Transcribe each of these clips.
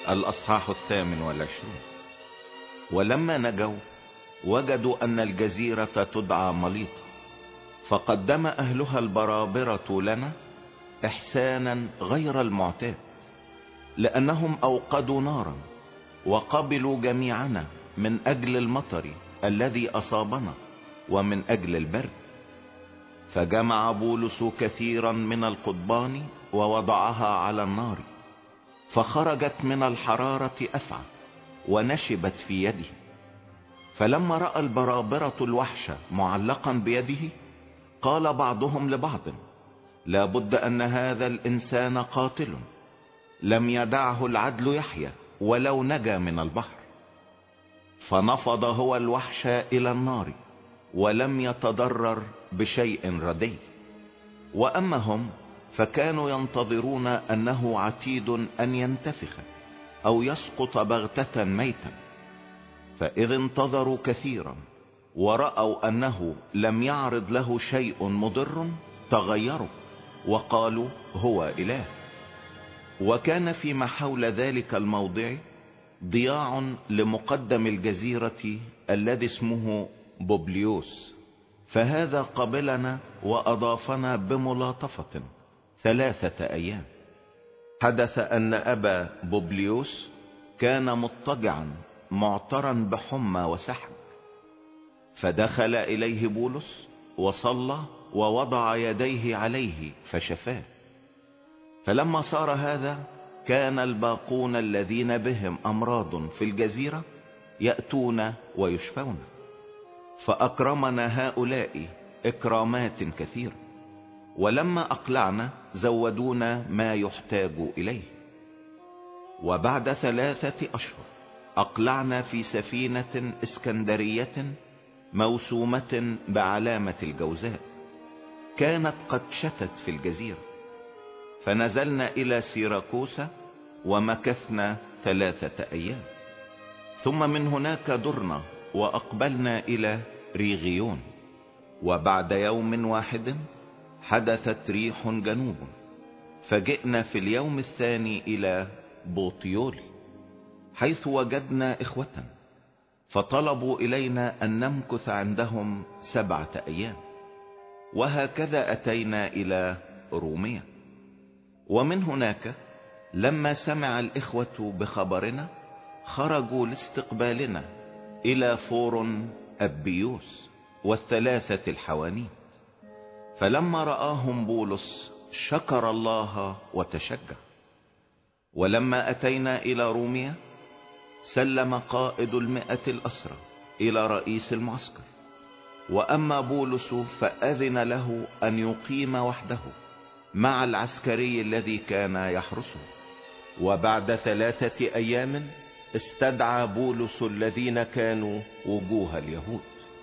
الأصحاح 28. ولما نجوا وجدوا أن الجزيرة تدعى مليطة، فقدم أهلها البرابرة لنا إحسانا غير المعتاد، لأنهم أوقدوا نارا وقبلوا جميعنا من أجل المطر الذي أصابنا ومن أجل البرد. فجمع بولس كثيرا من القضبان ووضعها على النار، فخرجت من الحرارة أفعى ونشبت في يده. فلما رأى البرابرة الوحش معلقا بيده، قال بعضهم لبعض: لا بد أن هذا الإنسان قاتل، لم يدعه العدل يحيى ولو نجا من البحر. فنفض هو الوحش إلى النار ولم يتضرر بشيء ردي. وأما هم فكانوا ينتظرون أنه عتيد أن ينتفخ أو يسقط بغتة ميتا. فإذ انتظروا كثيرا ورأوا أنه لم يعرض له شيء مضر، تغيروا وقالوا: هو إله. وكان فيما حول ذلك الموضع ضياع لمقدم الجزيرة الذي اسمه بوبليوس، فهذا قبلنا وأضافنا بملاطفة 3 أيام. حدث أن أبا بوبليوس كان مضطجعا معترا بحمى وسحب، فدخل إليه بولس وصلى ووضع يديه عليه فشفاه. فلما صار هذا، كان الباقون الذين بهم أمراض في الجزيرة يأتون ويشفون، فأكرمنا هؤلاء إكرامات كثيرة. ولما أقلعنا زودونا ما يحتاج إليه. وبعد 3 أشهر أقلعنا في سفينة اسكندرية موسومة بعلامة الجوزاء، كانت قد شتت في الجزيرة، فنزلنا إلى سيراكوسا ومكثنا 3 أيام. ثم من هناك درنا وأقبلنا إلى ريغيون. وبعد يوم واحد حدثت ريح جنوب، فجئنا في اليوم الثاني إلى بوطيولي، حيث وجدنا إخوة، فطلبوا إلينا أن نمكث عندهم 7 أيام. وهكذا أتينا إلى رومية. ومن هناك لما سمع الإخوة بخبرنا خرجوا لاستقبالنا إلى فور أبيوس وال3 الحوانيت. فلما رآهم بولس شكر الله وتشجع. ولما أتينا إلى رومية سلم قائد 100 الأسرى إلى رئيس المعسكر. وأما بولس فأذن له أن يقيم وحده مع العسكري الذي كان يحرسه. وبعد 3 أيام استدعى بولس الذين كانوا وجوه اليهود،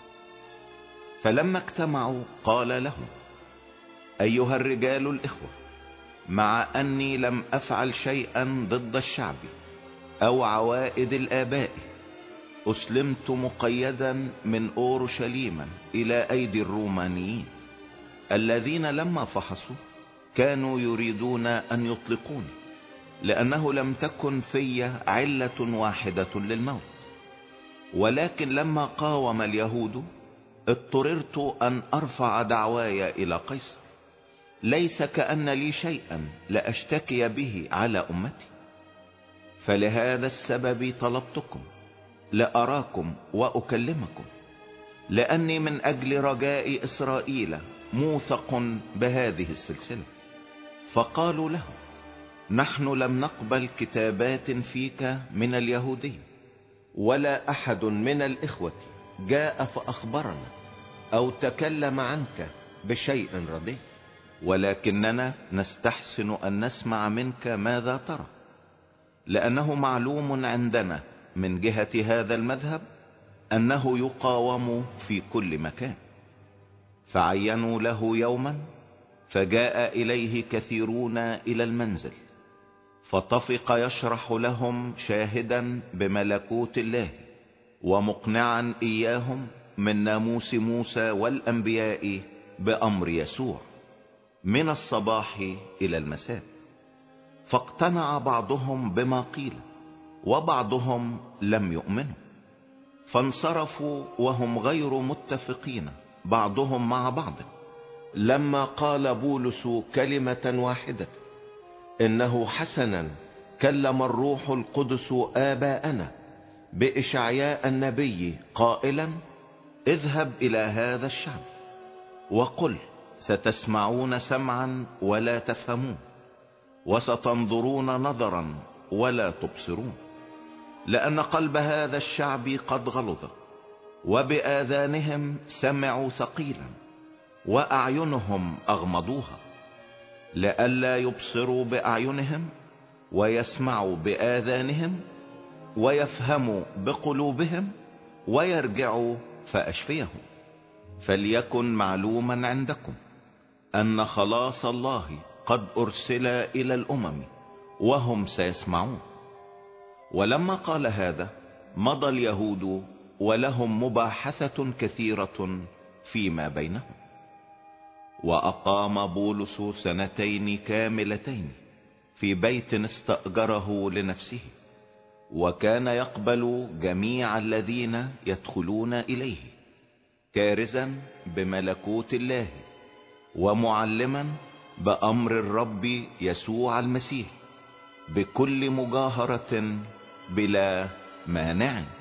فلما اجتمعوا قال لهم: أيها الرجال الإخوة، مع أني لم أفعل شيئا ضد الشعب أو عوائد الآباء، أسلمت مقيدا من أورشليم إلى أيدي الرومانيين، الذين لما فحصوا كانوا يريدون أن يطلقوني، لأنه لم تكن في علة واحدة للموت. ولكن لما قاوم اليهود اضطررت أن أرفع دعواي إلى قيصر، ليس كأن لي شيئا لأشتكي به على أمتي. فلهذا السبب طلبتكم لأراكم وأكلمكم، لأني من أجل رجاء إسرائيل موثق بهذه السلسلة. فقالوا له: نحن لم نقبل كتابات فيك من اليهودية، ولا أحد من الإخوة جاء فأخبرنا أو تكلم عنك بشيء رديء، ولكننا نستحسن أن نسمع منك ماذا ترى، لأنه معلوم عندنا من جهة هذا المذهب أنه يقاوم في كل مكان. فعينوا له يوما، فجاء إليه كثيرون إلى المنزل، فطفق يشرح لهم شاهدا بملكوت الله ومقنعا إياهم من ناموس موسى والأنبياء بأمر يسوع من الصباح إلى المساء. فاقتنع بعضهم بما قيل، وبعضهم لم يؤمنوا، فانصرفوا وهم غير متفقين بعضهم مع بعض. لما قال بولس كلمة واحدة: إنه حسنا كلم الروح القدس آباءنا بإشعياء النبي قائلا: اذهب إلى هذا الشعب وقل: ستسمعون سمعا ولا تفهمون، وستنظرون نظرا ولا تبصرون، لأن قلب هذا الشعب قد غلظ، وبآذانهم سمعوا ثقيلا، وأعينهم أغمضوها، لئلا يبصروا بأعينهم، ويسمعوا بآذانهم، ويفهموا بقلوبهم، ويرجعوا فأشفيهم. فليكن معلوما عندكم أن خلاص الله قد أرسل إلى الأمم، وهم سيسمعون. ولما قال هذا مضى اليهود ولهم مباحثة كثيرة فيما بينهم. وأقام بولس 2 كاملتين في بيت استأجره لنفسه، وكان يقبل جميع الذين يدخلون إليه، كارزا بملكوت الله، ومعلما بأمر الرب يسوع المسيح بكل مجاهرة بلا مانع.